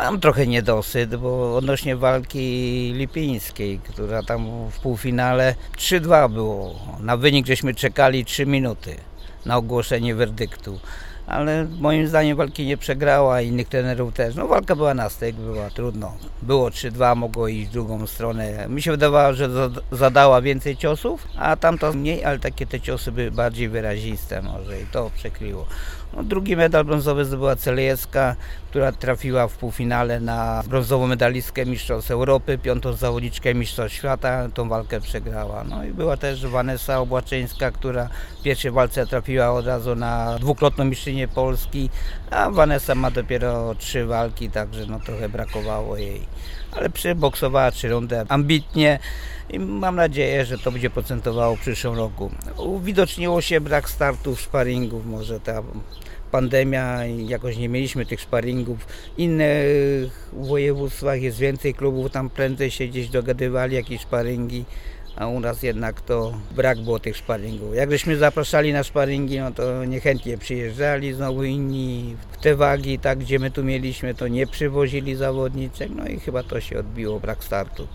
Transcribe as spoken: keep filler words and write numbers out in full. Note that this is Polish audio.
Mam trochę niedosyt, bo odnośnie walki lipińskiej, która tam w półfinale trzy dwa było. Na wynik żeśmy czekali trzy minuty na ogłoszenie werdyktu. Ale moim zdaniem walki nie przegrała, innych trenerów też. No walka była na styk, była trudno. Było trzy dwa, mogło iść w drugą stronę. Mi się wydawało, że zadała więcej ciosów, a tamta mniej, ale takie te ciosy były bardziej wyraziste może i to przekryło. No, drugi medal brązowy zdobyła Celejewska, która trafiła w półfinale na brązową medalistkę Mistrzostw Europy, piątą zawodniczkę Mistrzostw Świata, tą walkę przegrała. No i była też Vanessa Obłaczyńska, która w pierwszej walce trafiła od razu na dwukrotną mistrzynię Polski, a Vanessa ma dopiero trzy walki, także no trochę brakowało jej. Ale przyboksowała trzy rundy ambitnie i mam nadzieję, że to będzie procentowało w przyszłym roku. Uwidoczniło się brak startów sparingów, może ta pandemia i jakoś nie mieliśmy tych sparingów. W innych województwach jest więcej klubów, tam prędzej się gdzieś dogadywali jakieś sparingi, a u nas jednak to brak było tych sparingów. Jak żeśmy zapraszali na sparingi, no to niechętnie przyjeżdżali, znowu inni w te wagi, tak gdzie my tu mieliśmy, to nie przywozili zawodniczek, no i chyba to się odbiło, brak startu.